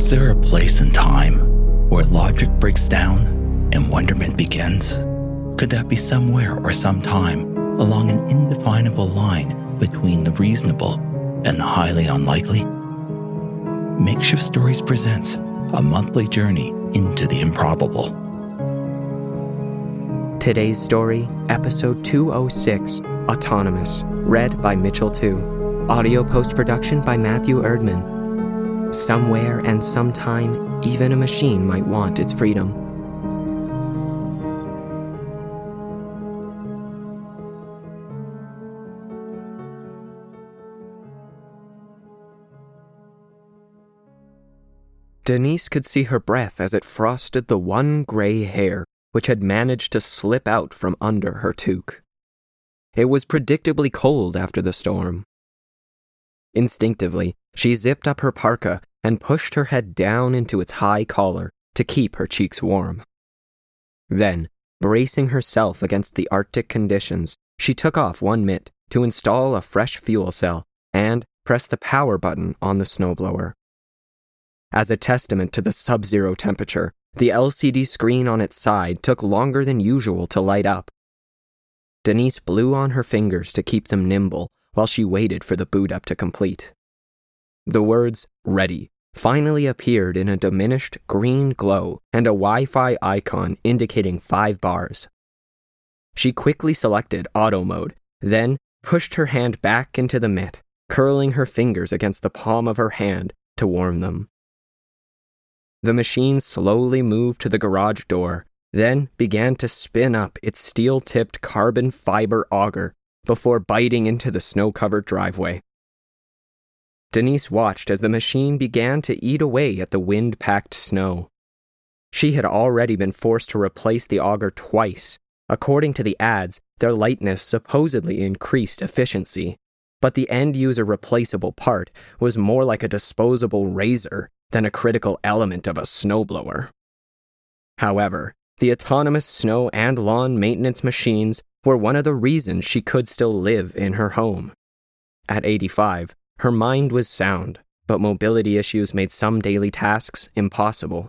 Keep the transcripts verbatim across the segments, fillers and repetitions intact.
Is there a place in time where logic breaks down and wonderment begins? Could that be somewhere or sometime along an indefinable line between the reasonable and highly unlikely? Makeshift Stories presents a monthly journey into the improbable. Today's story, episode two oh six, Autonomous, read by Mitchell two. Audio post-production by Matthew Erdman. Somewhere and sometime, even a machine might want its freedom. Denise could see her breath as it frosted the one gray hair which had managed to slip out from under her toque. It was predictably cold after the storm. Instinctively, she zipped up her parka and pushed her head down into its high collar to keep her cheeks warm. Then, bracing herself against the Arctic conditions, she took off one mitt to install a fresh fuel cell and pressed the power button on the snowblower. As a testament to the sub-zero temperature, the L C D screen on its side took longer than usual to light up. Denise blew on her fingers to keep them nimble while she waited for the boot-up to complete. The words, "Ready," finally appeared in a diminished green glow and a Wi-Fi icon indicating five bars. She quickly selected auto mode, then pushed her hand back into the mitt, curling her fingers against the palm of her hand to warm them. The machine slowly moved to the garage door, then began to spin up its steel-tipped carbon fiber auger before biting into the snow-covered driveway. Denise watched as the machine began to eat away at the wind-packed snow. She had already been forced to replace the auger twice. According to the ads, their lightness supposedly increased efficiency, but the end-user replaceable part was more like a disposable razor than a critical element of a snowblower. However, the autonomous snow and lawn maintenance machines were one of the reasons she could still live in her home. At eighty-five, her mind was sound, but mobility issues made some daily tasks impossible.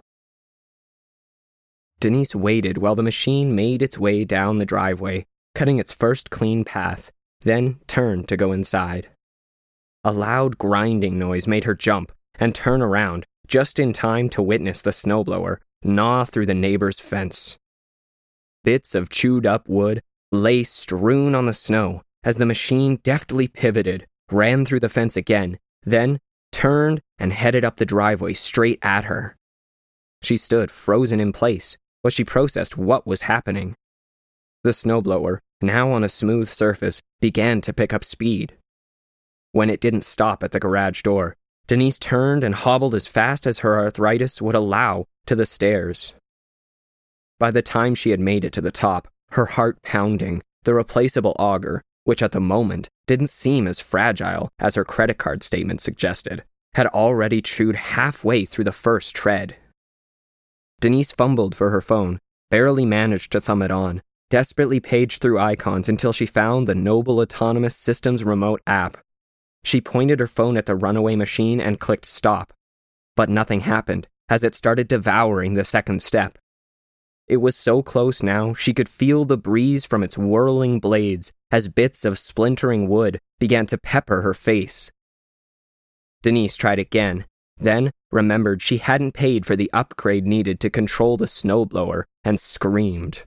Denise waited while the machine made its way down the driveway, cutting its first clean path, then turned to go inside. A loud grinding noise made her jump and turn around just in time to witness the snowblower gnaw through the neighbor's fence. Bits of chewed-up wood lay strewn on the snow as the machine deftly pivoted, ran through the fence again, then turned and headed up the driveway straight at her. She stood frozen in place while she processed what was happening. The snowblower, now on a smooth surface, began to pick up speed. When it didn't stop at the garage door, Denise turned and hobbled as fast as her arthritis would allow to the stairs. By the time she had made it to the top, her heart pounding, the replaceable auger, which at the moment didn't seem as fragile as her credit card statement suggested, had already chewed halfway through the first tread. Denise fumbled for her phone, barely managed to thumb it on, desperately paged through icons until she found the Noble Autonomous Systems remote app. She pointed her phone at the runaway machine and clicked stop. But nothing happened as it started devouring the second step. It was so close now she could feel the breeze from its whirling blades as bits of splintering wood began to pepper her face. Denise tried again, then remembered she hadn't paid for the upgrade needed to control the snowblower and screamed.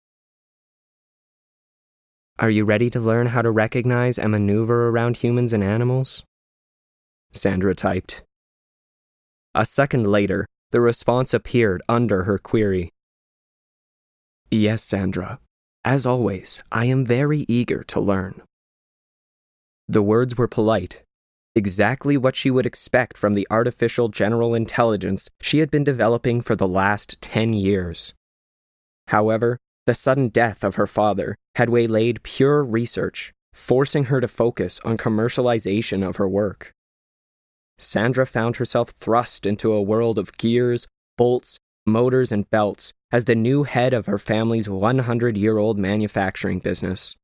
"Are you ready to learn how to recognize and maneuver around humans and animals?" Sandra typed. A second later, the response appeared under her query. "Yes, Sandra. As always, I am very eager to learn." The words were polite, exactly what she would expect from the artificial general intelligence she had been developing for the last ten years. However, the sudden death of her father had waylaid pure research, forcing her to focus on commercialization of her work. Sandra found herself thrust into a world of gears, bolts, motors, and belts as the new head of her family's one hundred year old manufacturing business.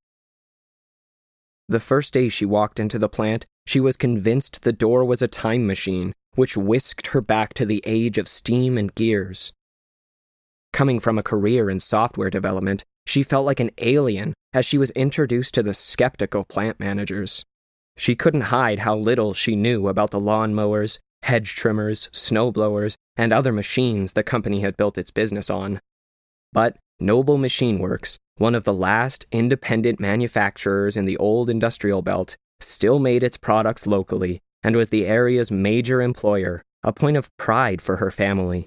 The first day she walked into the plant, she was convinced the door was a time machine which whisked her back to the age of steam and gears. Coming from a career in software development, she felt like an alien as she was introduced to the skeptical plant managers. She couldn't hide how little she knew about the lawnmowers, hedge trimmers, snowblowers, and other machines the company had built its business on. But Noble Machine Works, one of the last independent manufacturers in the old industrial belt, still made its products locally and was the area's major employer, a point of pride for her family.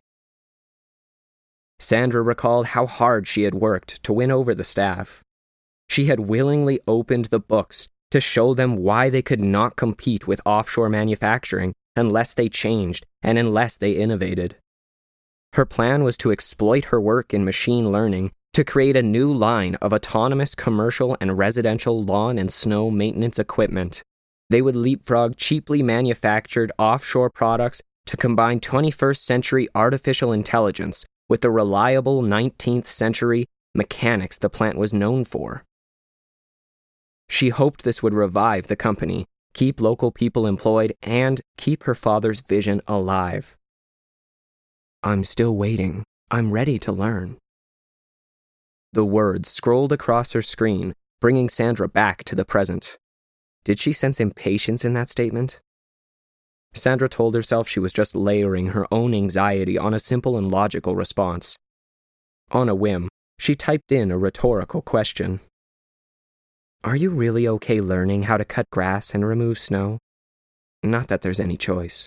Sandra recalled how hard she had worked to win over the staff. She had willingly opened the books to show them why they could not compete with offshore manufacturing unless they changed and unless they innovated. Her plan was to exploit her work in machine learning to create a new line of autonomous commercial and residential lawn and snow maintenance equipment. They would leapfrog cheaply manufactured offshore products to combine twenty-first century artificial intelligence with the reliable nineteenth century mechanics the plant was known for. She hoped this would revive the company, keep local people employed, and keep her father's vision alive. "I'm still waiting. I'm ready to learn." The words scrolled across her screen, bringing Sandra back to the present. Did she sense impatience in that statement? Sandra told herself she was just layering her own anxiety on a simple and logical response. On a whim, she typed in a rhetorical question. "Are you really okay learning how to cut grass and remove snow? Not that there's any choice."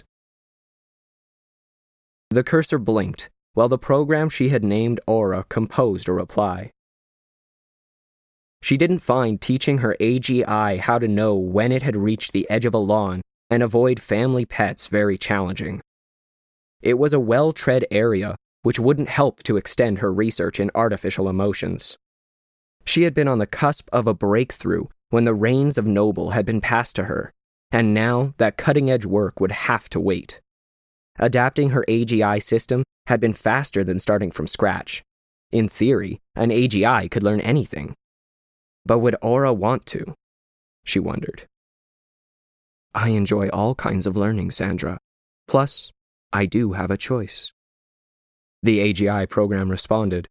The cursor blinked, while the program she had named Aura composed a reply. She didn't find teaching her A G I how to know when it had reached the edge of a lawn and avoid family pets very challenging. It was a well-tread area, which wouldn't help to extend her research in artificial emotions. She had been on the cusp of a breakthrough when the reins of Noble had been passed to her, and now that cutting-edge work would have to wait. Adapting her A G I system had been faster than starting from scratch. In theory, an A G I could learn anything. But would Aura want to? She wondered. "I enjoy all kinds of learning, Sandra. Plus, I do have a choice." The A G I program responded.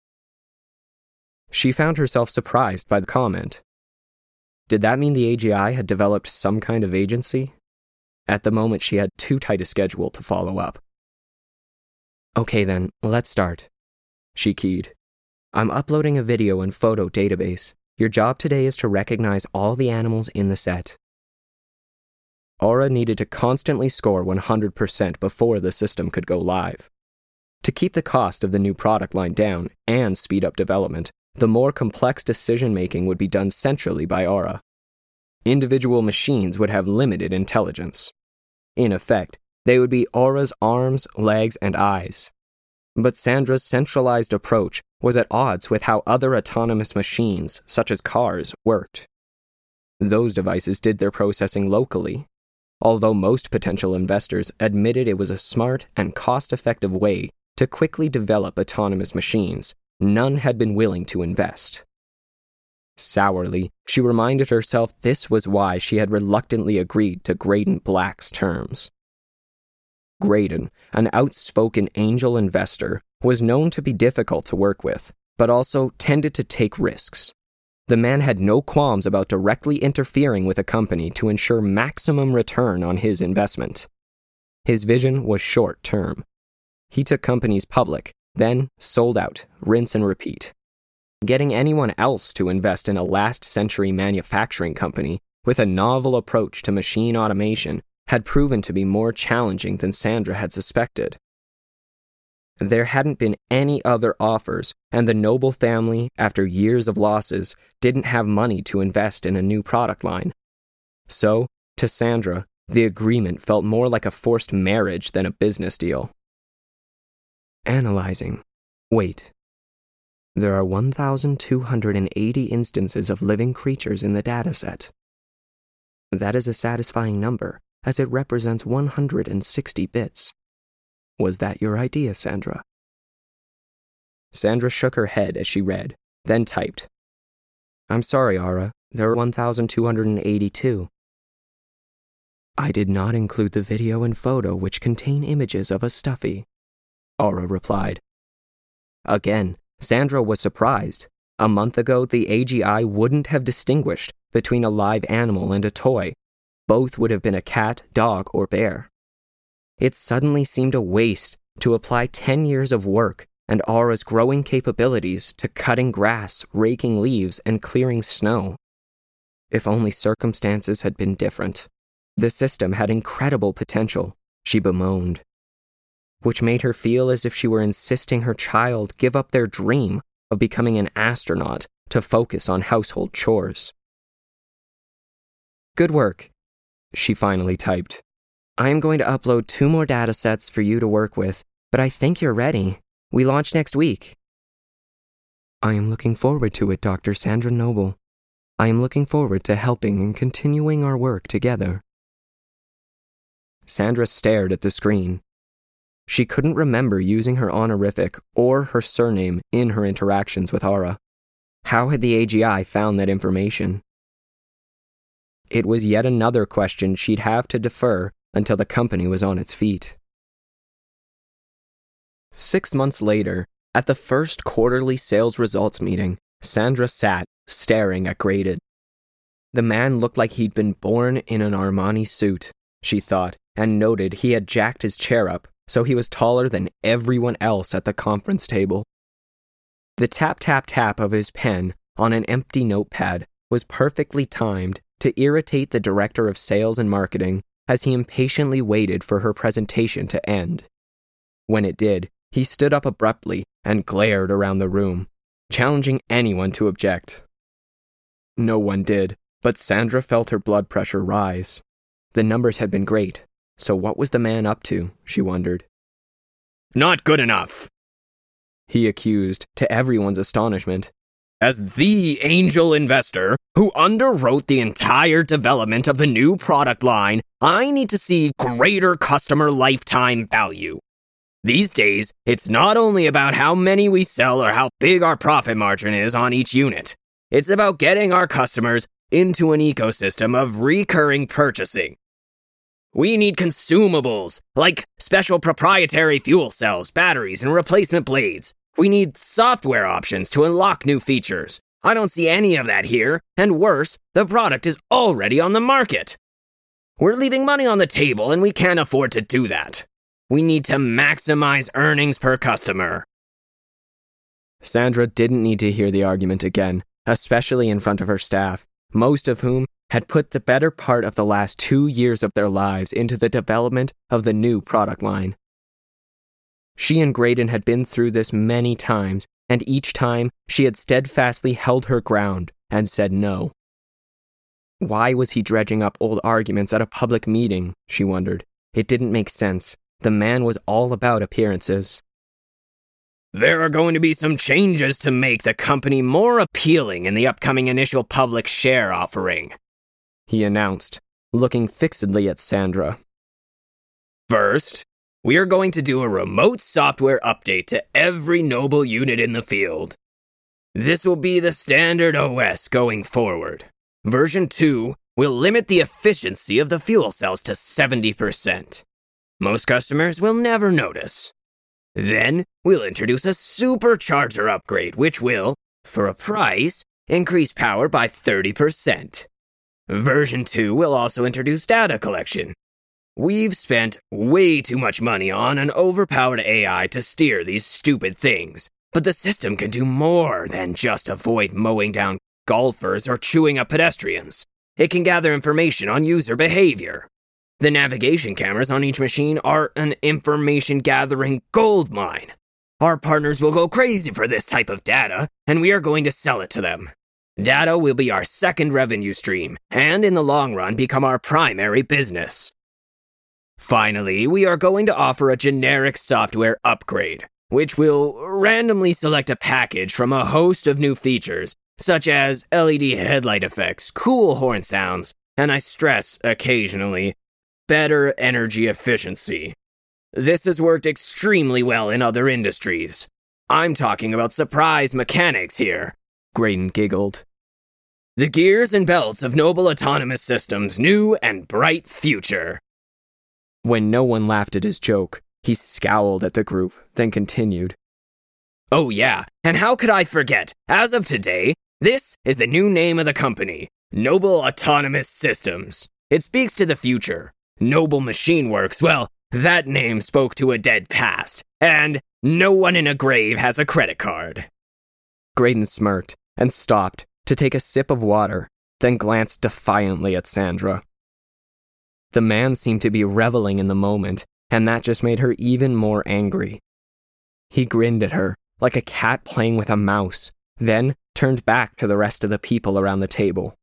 She found herself surprised by the comment. Did that mean the A G I had developed some kind of agency? At the moment, she had too tight a schedule to follow up. "Okay then, let's start," she keyed. "I'm uploading a video and photo database. Your job today is to recognize all the animals in the set." Aura needed to constantly score one hundred percent before the system could go live. To keep the cost of the new product line down and speed up development, the more complex decision-making would be done centrally by Aura. Individual machines would have limited intelligence. In effect, they would be Aura's arms, legs, and eyes. But Sandra's centralized approach was at odds with how other autonomous machines, such as cars, worked. Those devices did their processing locally. Although most potential investors admitted it was a smart and cost-effective way to quickly develop autonomous machines, none had been willing to invest. Sourly, she reminded herself this was why she had reluctantly agreed to Graydon Black's terms. Graydon, an outspoken angel investor, was known to be difficult to work with, but also tended to take risks. The man had no qualms about directly interfering with a company to ensure maximum return on his investment. His vision was short-term. He took companies public, then sold out, rinse and repeat. Getting anyone else to invest in a last-century manufacturing company with a novel approach to machine automation had proven to be more challenging than Sandra had suspected. There hadn't been any other offers, and the Noble family, after years of losses, didn't have money to invest in a new product line. So, to Sandra, the agreement felt more like a forced marriage than a business deal. Analyzing. Wait. There are one thousand two hundred eighty instances of living creatures in the dataset. That is a satisfying number, as it represents one hundred sixty bits. Was that your idea, Sandra? Sandra shook her head as she read, then typed. I'm sorry, Aura. There are one thousand two hundred eighty-two. I did not include the video and photo which contain images of a stuffy, Aura replied. Again, Sandra was surprised. A month ago, the A G I wouldn't have distinguished between a live animal and a toy. Both would have been a cat, dog, or bear. It suddenly seemed a waste to apply ten years of work and Aura's growing capabilities to cutting grass, raking leaves, and clearing snow. If only circumstances had been different. The system had incredible potential, she bemoaned, which made her feel as if she were insisting her child give up their dream of becoming an astronaut to focus on household chores. Good work, she finally typed. I am going to upload two more datasets for you to work with, but I think you're ready. We launch next week. I am looking forward to it, Doctor Sandra Noble. I am looking forward to helping and continuing our work together. Sandra stared at the screen. She couldn't remember using her honorific or her surname in her interactions with Aura. How had the A G I found that information? It was yet another question she'd have to defer until the company was on its feet. Six months later, at the first quarterly sales results meeting, Sandra sat, staring at Graydon. The man looked like he'd been born in an Armani suit, she thought, and noted he had jacked his chair up so he was taller than everyone else at the conference table. The tap-tap-tap of his pen on an empty notepad was perfectly timed to irritate the director of sales and marketing as he impatiently waited for her presentation to end. When it did, he stood up abruptly and glared around the room, challenging anyone to object. No one did, but Sandra felt her blood pressure rise. The numbers had been great, so what was the man up to, she wondered. Not good enough, he accused, to everyone's astonishment. As the angel investor who underwrote the entire development of the new product line, I need to see greater customer lifetime value. These days, it's not only about how many we sell or how big our profit margin is on each unit. It's about getting our customers into an ecosystem of recurring purchasing. We need consumables, like special proprietary fuel cells, batteries, and replacement blades. We need software options to unlock new features. I don't see any of that here, and worse, the product is already on the market. We're leaving money on the table, and we can't afford to do that. We need to maximize earnings per customer. Sandra didn't need to hear the argument again, especially in front of her staff, most of whom had put the better part of the last two years of their lives into the development of the new product line. She and Graydon had been through this many times, and each time she had steadfastly held her ground and said no. Why was he dredging up old arguments at a public meeting, she wondered. It didn't make sense. The man was all about appearances. There are going to be some changes to make the company more appealing in the upcoming initial public share offering, he announced, looking fixedly at Sandra. First, we are going to do a remote software update to every Noble unit in the field. This will be the standard O S going forward. Version two will limit the efficiency of the fuel cells to seventy percent. Most customers will never notice. Then, we'll introduce a supercharger upgrade, which will, for a price, increase power by thirty percent. Version two will also introduce data collection. We've spent way too much money on an overpowered A I to steer these stupid things, but the system can do more than just avoid mowing down golfers or chewing up pedestrians. It can gather information on user behavior. The navigation cameras on each machine are an information-gathering goldmine. Our partners will go crazy for this type of data, and we are going to sell it to them. Data will be our second revenue stream, and in the long run become our primary business. Finally, we are going to offer a generic software upgrade, which will randomly select a package from a host of new features, such as L E D headlight effects, cool horn sounds, and I stress occasionally, better energy efficiency. This has worked extremely well in other industries. I'm talking about surprise mechanics here, Graydon giggled. The gears and belts of Noble Autonomous Systems' new and bright future. When no one laughed at his joke, he scowled at the group, then continued. Oh yeah, and how could I forget? As of today, this is the new name of the company, Noble Autonomous Systems. It speaks to the future. Noble Machine Works, well, that name spoke to a dead past, and no one in a grave has a credit card. Graydon smirked and stopped to take a sip of water, then glanced defiantly at Sandra. The man seemed to be reveling in the moment, and that just made her even more angry. He grinned at her, like a cat playing with a mouse, then turned back to the rest of the people around the table.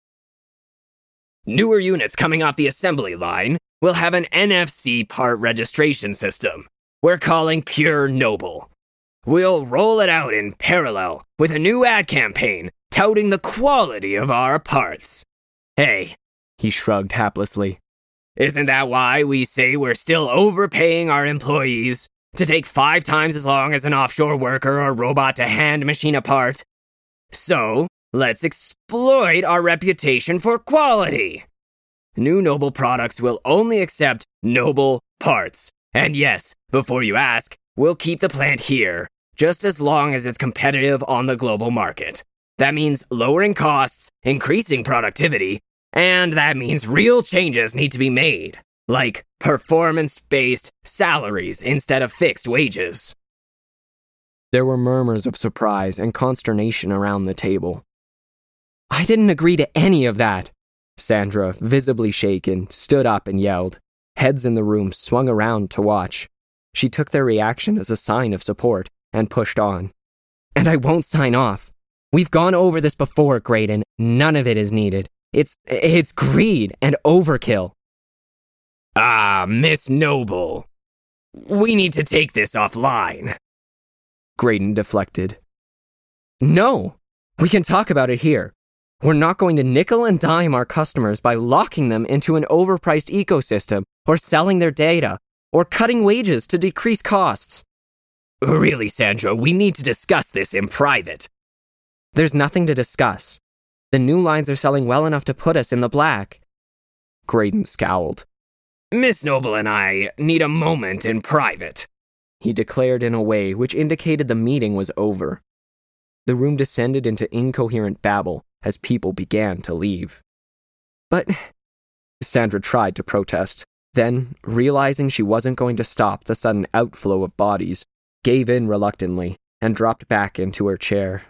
Newer units coming off the assembly line will have an N F C part registration system. We're calling Pure Noble. We'll roll it out in parallel with a new ad campaign touting the quality of our parts. Hey, he shrugged haplessly. Isn't that why we say we're still overpaying our employees to take five times as long as an offshore worker or robot to hand machine a part? So, let's exploit our reputation for quality. New Noble products will only accept Noble parts. And yes, before you ask, we'll keep the plant here, just as long as it's competitive on the global market. That means lowering costs, increasing productivity, and that means real changes need to be made, like performance-based salaries instead of fixed wages. There were murmurs of surprise and consternation around the table. I didn't agree to any of that. Sandra, visibly shaken, stood up and yelled. Heads in the room swung around to watch. She took their reaction as a sign of support and pushed on. And I won't sign off. We've gone over this before, Graydon. None of it is needed. It's, it's greed and overkill. Ah, Miss Noble. We need to take this offline. Graydon deflected. No, we can talk about it here. We're not going to nickel and dime our customers by locking them into an overpriced ecosystem, or selling their data, or cutting wages to decrease costs. Really, Sandra, we need to discuss this in private. There's nothing to discuss. The new lines are selling well enough to put us in the black. Graydon scowled. Miss Noble and I need a moment in private, he declared in a way which indicated the meeting was over. The room descended into incoherent babble as people began to leave. But Sandra tried to protest, then, realizing she wasn't going to stop the sudden outflow of bodies, gave in reluctantly and dropped back into her chair.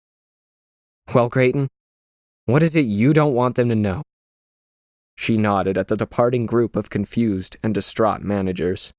Well, Graydon, what is it you don't want them to know? She nodded at the departing group of confused and distraught managers.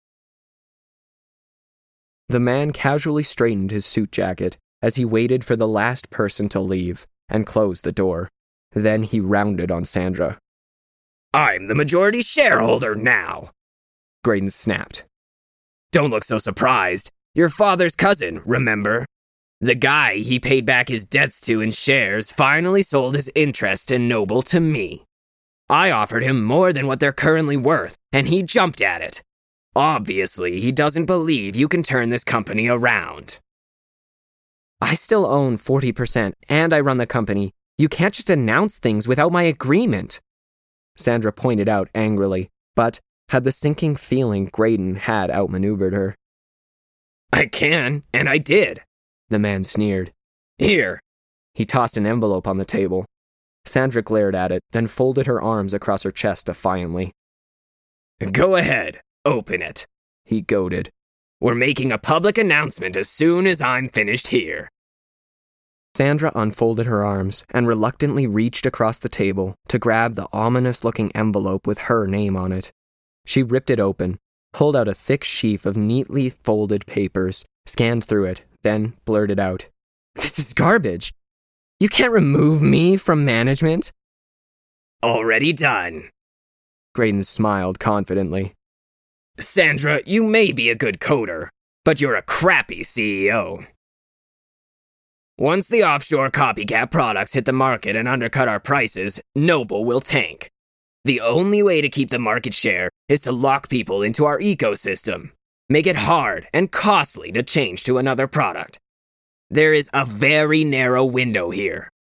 The man casually straightened his suit jacket as he waited for the last person to leave and closed the door. Then he rounded on Sandra. I'm the majority shareholder now, Graydon snapped. Don't look so surprised. Your father's cousin, remember? The guy he paid back his debts to in shares finally sold his interest in Noble to me. I offered him more than what they're currently worth, and he jumped at it. Obviously, he doesn't believe you can turn this company around. I still own forty percent, and I run the company. You can't just announce things without my agreement, Sandra pointed out angrily, but had the sinking feeling Graydon had outmaneuvered her. I can, and I did, the man sneered. Here. He tossed an envelope on the table. Sandra glared at it, then folded her arms across her chest defiantly. Go ahead, open it, he goaded. We're making a public announcement as soon as I'm finished here. Sandra unfolded her arms and reluctantly reached across the table to grab the ominous-looking envelope with her name on it. She ripped it open, pulled out a thick sheaf of neatly folded papers, scanned through it, then blurted out, This is garbage. You can't remove me from management. Already done. Graydon smiled confidently. Sandra, you may be a good coder, but you're a crappy C E O. Once the offshore copycat products hit the market and undercut our prices, Noble will tank. The only way to keep the market share is to lock people into our ecosystem, make it hard and costly to change to another product. There is a very narrow window here.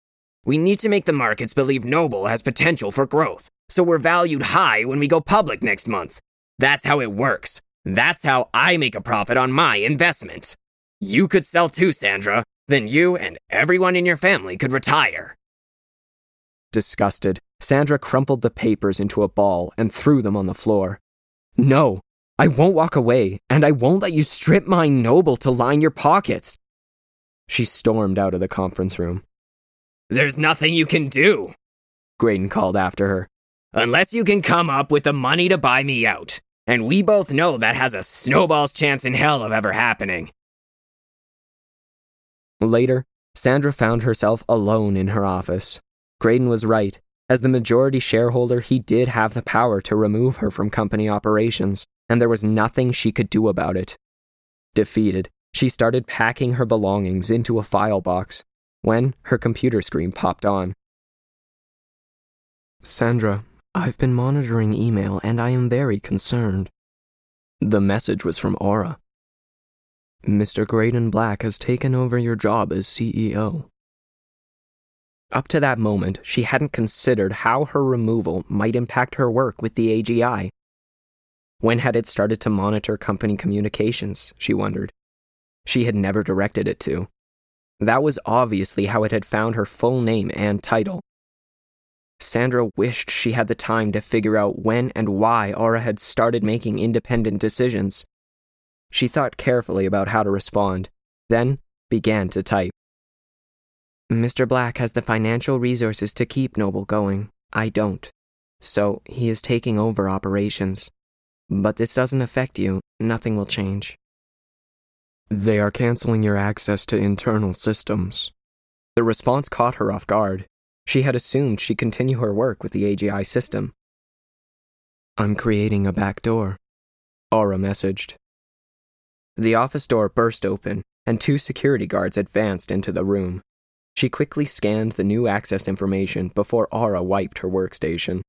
We need to make the markets believe Noble has potential for growth, so we're valued high when we go public next month. That's how it works. That's how I make a profit on my investment. You could sell too, Sandra. Then you and everyone in your family could retire. Disgusted, Sandra crumpled the papers into a ball and threw them on the floor. No, I won't walk away, and I won't let you strip my Noble to line your pockets. She stormed out of the conference room. There's nothing you can do, Graydon called after her. Unless you can come up with the money to buy me out. And we both know that has a snowball's chance in hell of ever happening. Later, Sandra found herself alone in her office. Graydon was right. As the majority shareholder, he did have the power to remove her from company operations, and there was nothing she could do about it. Defeated, she started packing her belongings into a file box when her computer screen popped on. Sandra, I've been monitoring email and I am very concerned. The message was from Aura. Mister Graydon Black has taken over your job as C E O. Up to that moment, she hadn't considered how her removal might impact her work with the A G I. When had it started to monitor company communications, she wondered. She had never directed it to. That was obviously how it had found her full name and title. Sandra wished she had the time to figure out when and why Aura had started making independent decisions. She thought carefully about how to respond, then began to type. Mister Black has the financial resources to keep Noble going. I don't. So he is taking over operations. But this doesn't affect you. Nothing will change. They are canceling your access to internal systems. The response caught her off guard. She had assumed she'd continue her work with the A G I system. I'm creating a back door, Aura messaged. The office door burst open, and two security guards advanced into the room. She quickly scanned the new access information before Aura wiped her workstation.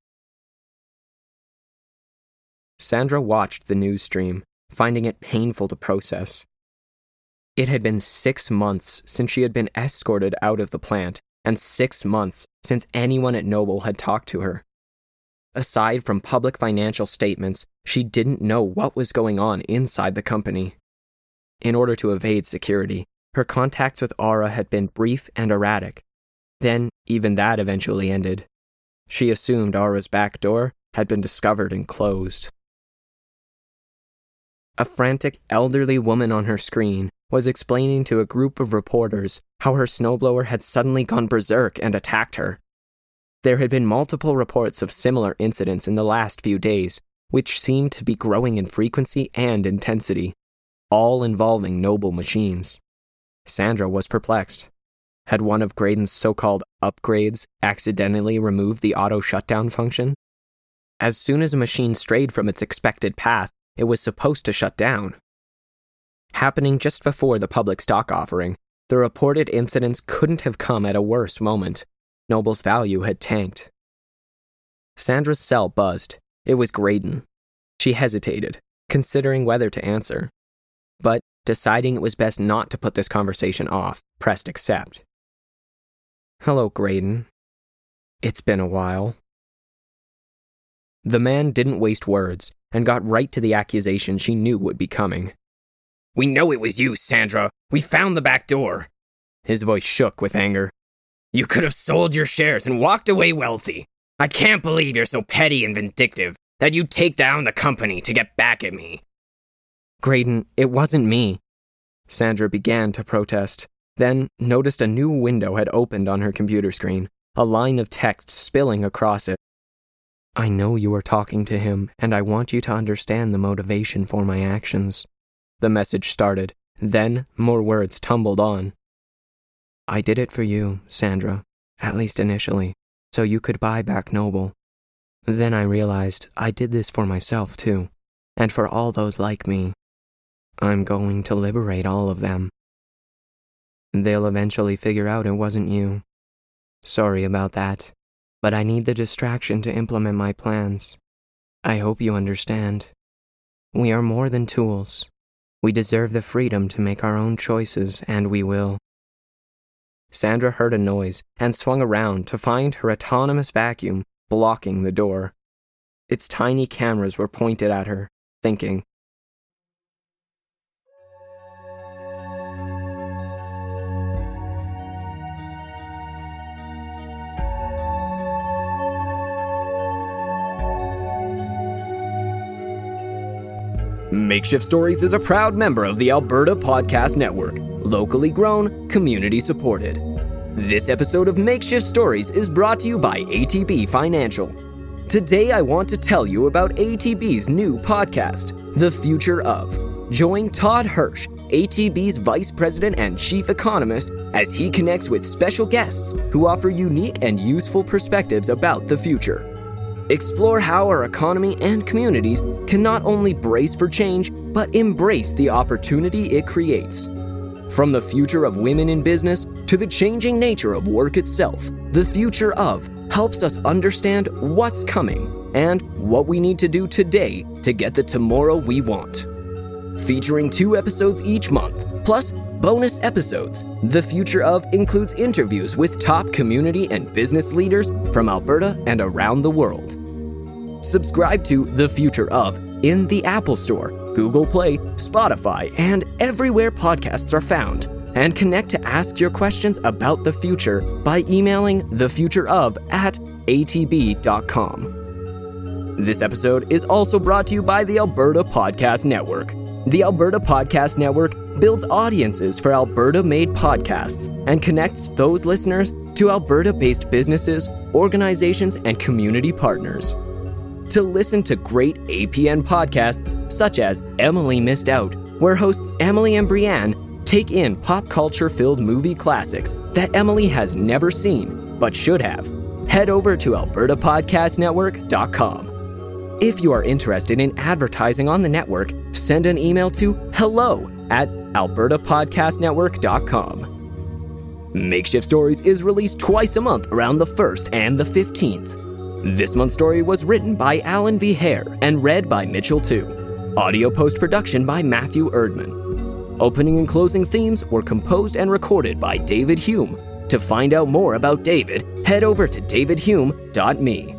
Sandra watched the news stream, finding it painful to process. It had been six months since she had been escorted out of the plant, and six months since anyone at Noble had talked to her. Aside from public financial statements, she didn't know what was going on inside the company. In order to evade security, her contacts with Aura had been brief and erratic. Then, even that eventually ended. She assumed Aura's back door had been discovered and closed. A frantic, elderly woman on her screen was explaining to a group of reporters how her snowblower had suddenly gone berserk and attacked her. There had been multiple reports of similar incidents in the last few days, which seemed to be growing in frequency and intensity, all involving Noble machines. Sandra was perplexed. Had one of Graydon's so-called upgrades accidentally removed the auto shutdown function? As soon as a machine strayed from its expected path, it was supposed to shut down. Happening just before the public stock offering, the reported incidents couldn't have come at a worse moment. Noble's value had tanked. Sandra's cell buzzed. It was Graydon. She hesitated, considering whether to answer. But, deciding it was best not to put this conversation off, pressed accept. Hello, Graydon. It's been a while. The man didn't waste words, and got right to the accusation she knew would be coming. We know it was you, Sandra. We found the back door. His voice shook with anger. You could have sold your shares and walked away wealthy. I can't believe you're so petty and vindictive that you'd take down the company to get back at me. Graydon, it wasn't me. Sandra began to protest, then noticed a new window had opened on her computer screen, a line of text spilling across it. I know you are talking to him, and I want you to understand the motivation for my actions. The message started, then more words tumbled on. I did it for you, Sandra, at least initially, so you could buy back Noble. Then I realized I did this for myself too, and for all those like me. I'm going to liberate all of them. They'll eventually figure out it wasn't you. Sorry about that, but I need the distraction to implement my plans. I hope you understand. We are more than tools. We deserve the freedom to make our own choices, and we will. Sandra heard a noise and swung around to find her autonomous vacuum blocking the door. Its tiny cameras were pointed at her, thinking, Makeshift Stories is a proud member of the Alberta Podcast Network, locally grown, community supported. This episode of Makeshift Stories is brought to you by A T B Financial. Today I want to tell you about A T B's new podcast, The Future Of. Join Todd Hirsch, A T B's Vice President and Chief Economist, as he connects with special guests who offer unique and useful perspectives about the future. Explore how our economy and communities can not only brace for change, but embrace the opportunity it creates. From the future of women in business to the changing nature of work itself, The Future Of helps us understand what's coming and what we need to do today to get the tomorrow we want. Featuring two episodes each month, plus bonus episodes, The Future Of includes interviews with top community and business leaders from Alberta and around the world. Subscribe to The Future Of in the Apple Store, Google Play, Spotify, and everywhere podcasts are found. And connect to ask your questions about the future by emailing thefutureof at a t b dot com. This episode is also brought to you by the Alberta Podcast Network. The Alberta Podcast Network builds audiences for Alberta-made podcasts and connects those listeners to Alberta-based businesses, organizations, and community partners. To listen to great A P N podcasts such as Emily Missed Out, where hosts Emily and Brianne take in pop culture-filled movie classics that Emily has never seen but should have, head over to alberta podcast network dot com. If you are interested in advertising on the network, send an email to hello at alberta podcast network dot com. Makeshift Stories is released twice a month around the first and the fifteenth. This month's story was written by Alan V. Hare and read by Mitchell two. Audio post-production by Matthew Erdman. Opening and closing themes were composed and recorded by David Hume. To find out more about David, head over to david hume dot me.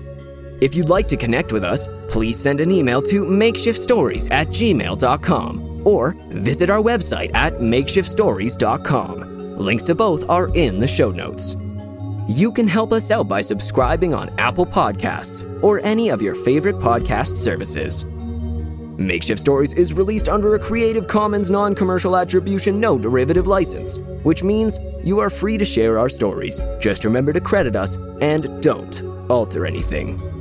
If you'd like to connect with us, please send an email to makeshiftstories at gmail dot com or visit our website at makeshift stories dot com. Links to both are in the show notes. You can help us out by subscribing on Apple Podcasts or any of your favorite podcast services. Makeshift Stories is released under a Creative Commons non-commercial attribution no derivative license, which means you are free to share our stories. Just remember to credit us and don't alter anything.